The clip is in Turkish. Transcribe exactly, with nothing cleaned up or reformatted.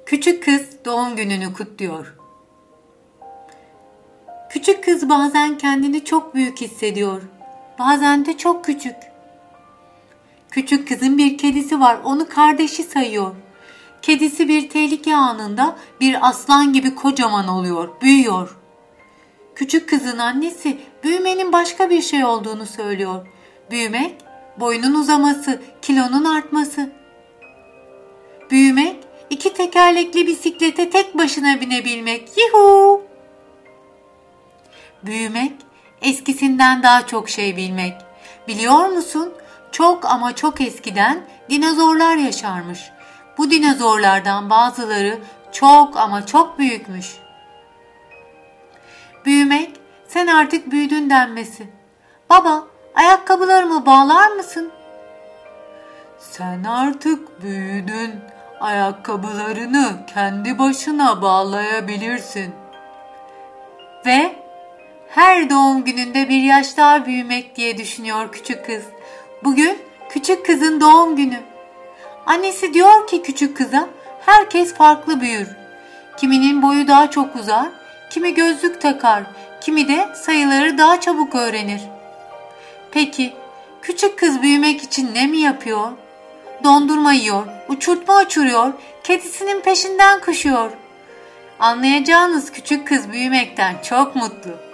Küçük kız doğum gününü kutluyor. Küçük kız bazen kendini çok büyük hissediyor. Bazen de çok küçük. Küçük kızın bir kedisi var, onu kardeşi sayıyor. Kedisi bir tehlike anında bir aslan gibi kocaman oluyor, büyüyor. Küçük kızın annesi büyümenin başka bir şey olduğunu söylüyor. Büyümek, boyunun uzaması, kilonun artması. Büyümek, iki tekerlekli bisiklete tek başına binebilmek. Yuhuu! Büyümek, eskisinden daha çok şey bilmek. Biliyor musun? Çok ama çok eskiden dinozorlar yaşarmış. Bu dinozorlardan bazıları çok ama çok büyükmüş. Büyümek, sen artık büyüdün denmesi. Baba, ayakkabılarımı bağlar mısın? Sen artık büyüdün. Ayakkabılarını kendi başına bağlayabilirsin. Ve her doğum gününde bir yaş daha büyümek diye düşünüyor küçük kız. Bugün küçük kızın doğum günü. Annesi diyor ki küçük kıza, herkes farklı büyür. Kiminin boyu daha çok uzar, kimi gözlük takar, kimi de sayıları daha çabuk öğrenir. Peki küçük kız büyümek için ne mi yapıyor? Dondurma yiyor, uçurtma uçuruyor, kedisinin peşinden koşuyor. Anlayacağınız küçük kız büyümekten çok mutlu.